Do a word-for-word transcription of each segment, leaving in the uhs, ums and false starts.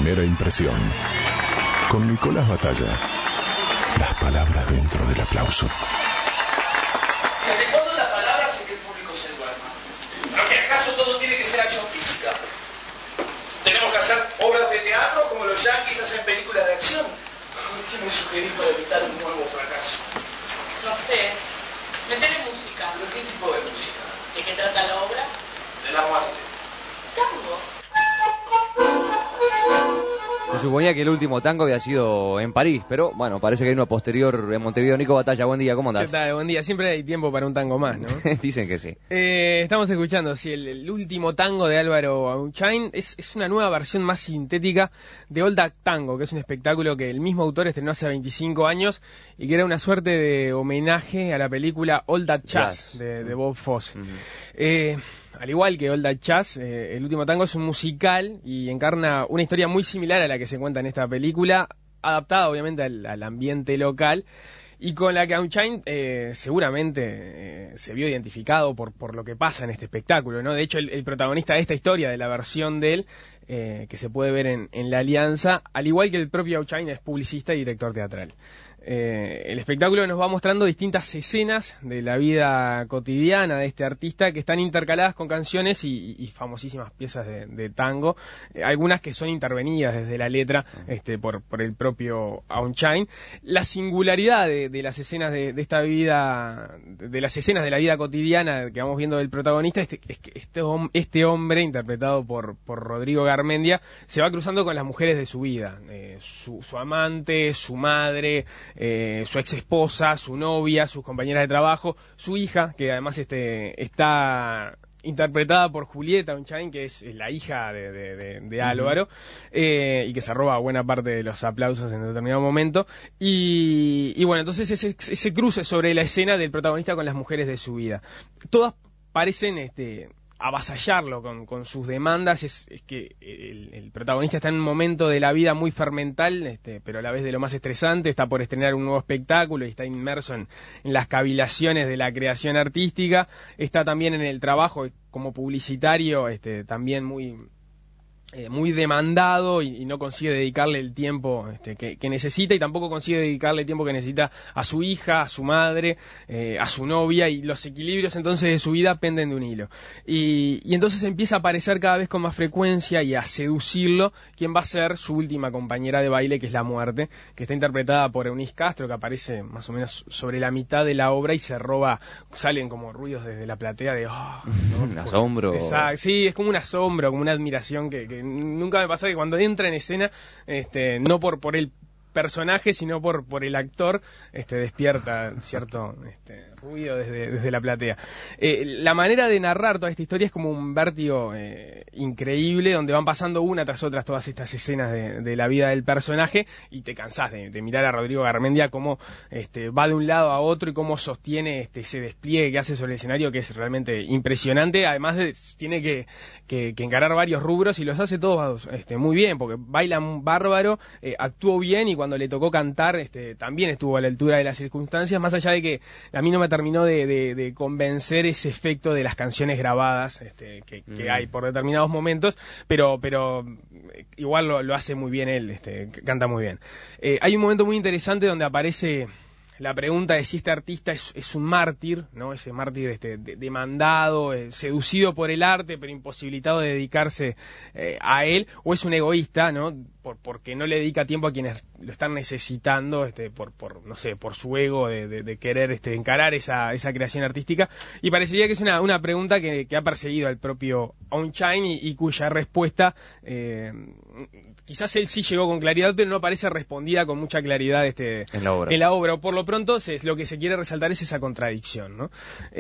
Primera impresión. Con Nicolás Batalla. Las palabras dentro del aplauso. ¿Desde cuándo la palabra hace que el público se duerma? ¿Pero que acaso todo tiene que ser acción física? ¿Tenemos que hacer obras de teatro como los yanquis hacen películas de acción? ¿Qué me sugerís para evitar un nuevo fracaso? No sé. Metele música. ¿Pero qué tipo de música? ¿De qué trata la obra? De la muerte. Tango. Se suponía que el último tango había sido en París, pero bueno, parece que hay uno posterior en Montevideo. Nico Batalla, buen día, ¿cómo andás? ¿Qué tal? Buen día. Siempre hay tiempo para un tango más, ¿no? Dicen que sí. Eh, estamos escuchando, sí, el, el último tango de Álvaro Auchain es, es una nueva versión más sintética de Old That Tango, que es un espectáculo que el mismo autor estrenó hace veinticinco años y que era una suerte de homenaje a la película All That Jazz, Jazz. De, de Bob Fosse. Uh-huh. eh, Al igual que All That Jazz, eh, el último tango es un musical y encarna una historia muy similar a la que se cuenta en esta película, adaptada obviamente al, al ambiente local y con la que Auchain eh, seguramente eh, se vio identificado por, por lo que pasa en este espectáculo, ¿no? De hecho, el, el protagonista de esta historia, de la versión de él, eh, que se puede ver en, en La Alianza, al igual que el propio Auchain, es publicista y director teatral. Eh, el espectáculo nos va mostrando distintas escenas de la vida cotidiana de este artista que están intercaladas con canciones y, y famosísimas piezas de, de tango, eh, algunas que son intervenidas desde la letra este, por, por el propio Auchain. La singularidad de, de las escenas de, de esta vida, de las escenas de la vida cotidiana que vamos viendo del protagonista es, es que este, este hombre, interpretado por, por Rodrigo Garmendia, se va cruzando con las mujeres de su vida, eh, su, su amante, su madre, Eh, su ex esposa, su novia, sus compañeras de trabajo, su hija, que además este, está interpretada por Julieta Auchain, que es, es la hija de, de, de, de Álvaro, uh-huh. eh, y que se roba buena parte de los aplausos en determinado momento. Y, y bueno, entonces ese, ese cruce sobre la escena del protagonista con las mujeres de su vida. Todas parecen este, avasallarlo con, con sus demandas. Es, es que el, el protagonista está en un momento de la vida muy fermental, este, pero a la vez de lo más estresante. Está por estrenar un nuevo espectáculo y está inmerso en, en las cavilaciones de la creación artística. Está también en el trabajo como publicitario, este, también muy... Eh, muy demandado y, y no consigue dedicarle el tiempo este, que, que necesita, y tampoco consigue dedicarle el tiempo que necesita a su hija, a su madre, eh, a su novia, y los equilibrios entonces de su vida penden de un hilo. Y, y entonces empieza a aparecer cada vez con más frecuencia y a seducirlo quien va a ser su última compañera de baile, que es la muerte, que está interpretada por Eunice Castro, que aparece más o menos sobre la mitad de la obra y se roba, salen como ruidos desde la platea de oh, ¿no? un asombro. Exacto, sí, es como un asombro, como una admiración que, que nunca me pasa, que cuando entra en escena, este, no por, por el personaje, sino por, por el actor, este, despierta cierto este, ruido desde, desde la platea. Eh, la manera de narrar toda esta historia es como un vértigo eh, increíble, donde van pasando una tras otra todas estas escenas de, de la vida del personaje, y te cansás de, de mirar a Rodrigo Garmendia cómo este, va de un lado a otro y cómo sostiene este, ese despliegue que hace sobre el escenario, que es realmente impresionante. Además de, tiene que, que, que encarar varios rubros y los hace todos este, muy bien, porque baila bárbaro, eh, actuó bien, y cuando le tocó cantar este, también estuvo a la altura de las circunstancias, más allá de que a mí no me terminó de, de, de convencer ese efecto de las canciones grabadas este, que, que mm. hay por determinados momentos, pero, pero igual lo, lo hace muy bien él, este, canta muy bien. Eh, hay un momento muy interesante donde aparece la pregunta de si este artista es, es un mártir, ¿no? Ese mártir este, de, demandado, eh, seducido por el arte, pero imposibilitado de dedicarse eh, a él, o es un egoísta, ¿no? Por, porque no le dedica tiempo a quienes lo están necesitando, este, por, por no sé, por su ego de, de, de querer este, encarar esa, esa creación artística. Y parecería que es una, una pregunta que, que ha perseguido al propio Auchain y, y cuya respuesta eh, quizás él sí llegó con claridad, pero no parece respondida con mucha claridad este, en la obra. En la obra. Por lo pronto, es, lo que se quiere resaltar es esa contradicción, ¿no?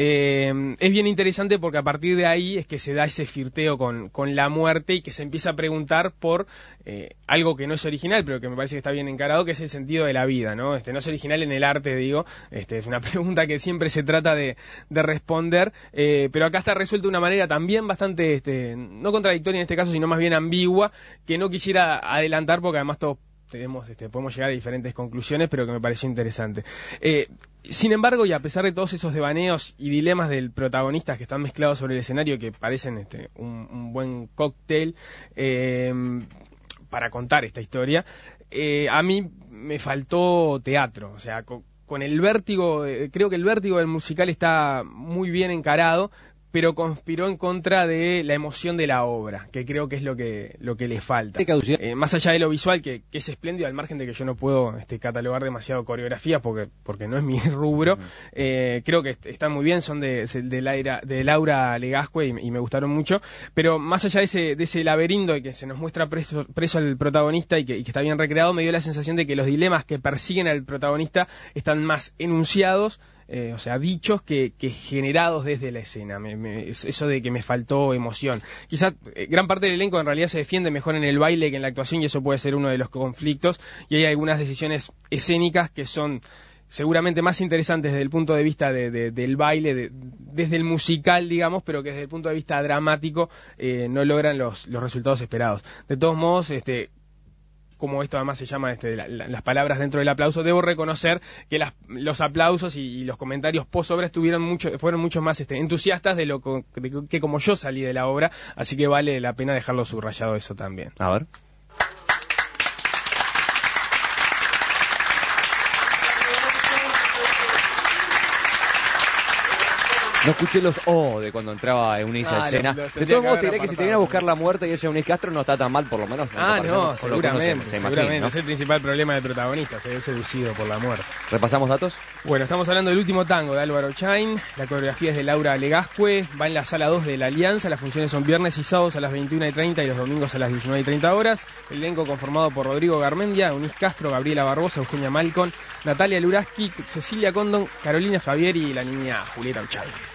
Eh, es bien interesante porque a partir de ahí es que se da ese flirteo con, con la muerte, y que se empieza a preguntar por eh, algo que no es original, pero que me parece que está bien encarado, que es el sentido de la vida, ¿no? Este, no es original en el arte, digo, este, es una pregunta que siempre se trata de, de responder, eh, pero acá está resuelta de una manera también bastante, este, no contradictoria en este caso, sino más bien ambigua, que no quisiera adelantar porque además todos tenemos, este, podemos llegar a diferentes conclusiones, pero que me pareció interesante. Eh, sin embargo, y a pesar de todos esos devaneos y dilemas del protagonista que están mezclados sobre el escenario, que parecen este, un, un buen cóctel, eh, para contar esta historia. Eh, a mí me faltó teatro, o sea, con, con el vértigo, eh, creo que el vértigo del musical está muy bien encarado, pero conspiró en contra de la emoción de la obra, que creo que es lo que lo que le falta. Eh, más allá de lo visual, que, que es espléndido, al margen de que yo no puedo este, catalogar demasiado coreografía, porque porque no es mi rubro, uh-huh. eh, creo que están muy bien, son de, de, Laura, de Laura Legasque y, y me gustaron mucho, pero más allá de ese, de ese laberinto y que se nos muestra preso, preso al protagonista y que, y que está bien recreado, me dio la sensación de que los dilemas que persiguen al protagonista están más enunciados, Eh, o sea, dichos que, que generados desde la escena. Me, me, eso de que me faltó emoción. Quizás eh, gran parte del elenco en realidad se defiende mejor en el baile que en la actuación, y eso puede ser uno de los conflictos, y hay algunas decisiones escénicas que son seguramente más interesantes desde el punto de vista de, de, del baile, de, desde el musical, digamos, pero que desde el punto de vista dramático eh, no logran los, los resultados esperados. De todos modos, este como esto además se llama este, la, la, las palabras dentro del aplauso, debo reconocer que las, los aplausos y, y los comentarios post obra estuvieron mucho, fueron mucho más este, entusiastas de lo de, que como yo salí de la obra, así que vale la pena dejarlo subrayado eso también. A ver. No escuché los O de cuando entraba Eunice a escena. Los, los de todos modos, te diré que si te viene a buscar la muerte y ese Eunice Castro no está tan mal, por lo menos. Ah, no, seguramente, se, se seguramente. Imagina, ¿no? Es el principal problema del protagonista, se ve seducido por la muerte. ¿Repasamos datos? Bueno, estamos hablando del último tango de Álvaro Chain. La coreografía es de Laura Legasque. Va en la sala dos de la Alianza. Las funciones son viernes y sábados a las veintiuna y treinta y los domingos a las diecinueve y treinta horas. El elenco conformado por Rodrigo Garmendia, Eunice Castro, Gabriela Barbosa, Eugenia Malcon, Natalia Luraski, Cecilia Condon, Carolina Fabieri y la niña Julieta Uchay.